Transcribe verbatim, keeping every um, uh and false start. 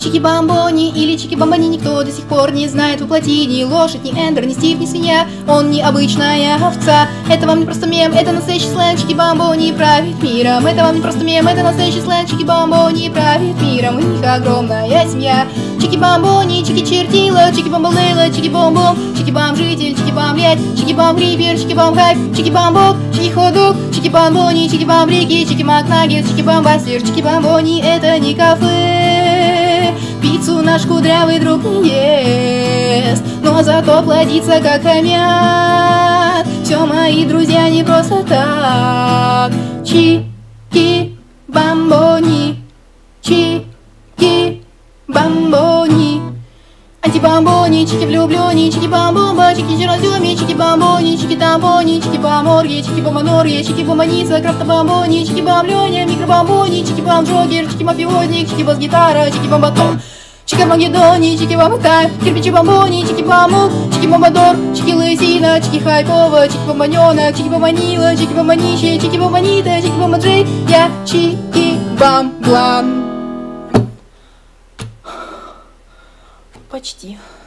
Чики-бамбони или чики-бамбони никто до сих пор не знает воплоти. Ни лошадь, ни эндер, ни стив, ни свинья. Он не обычная овца. Это вам не просто мем, это настоящий сленг. Чики-бамбони правит миром. Это вам не просто мем, это настоящий сленг. Чики-бамбони правит миром. У них огромная семья. Чики-бамбони, чики-чертила, чики-бамбалейла, чики-бом-бом, чики-бам-житель, чики-бам-лять, чики-бам-рипер, чики-бам-хайп, чики-бам-боб, чики-ходок, чики-бамбони, чики-бам-брики, чики-мак-наггетс, чики-бам-бастер. Чики-бамбони — это не кафе. Пиццу наш кудрявый друг не ест, но зато плодится как хомяк. Все мои друзья не просто так. Чики-бамбони, чики-бамбони. Антибамбони, чики-влюблёни, чики-бамбомба, чики-чернозёми, чики-бамбони, чики-тамбони, чики-баморги, чики-бомонорги, чики-бомоница, крафтобамбони, чики-бамлёня, микробамбони, чики-бам-джогер, чики-мафиозник, чики-бас-гитара, чики-бамбатон, чики-армагеддони, чики-бам-тайм, кирпичи-бамбони, чики-бамук, чики-бомбадор, чики-лысина, чики-хайпова, чики-бомбанёнок, чики-бомбанила, чики-бомбанище, чики-бомбанита, чики-бомбаджей, я чики-бам-блан. Почти.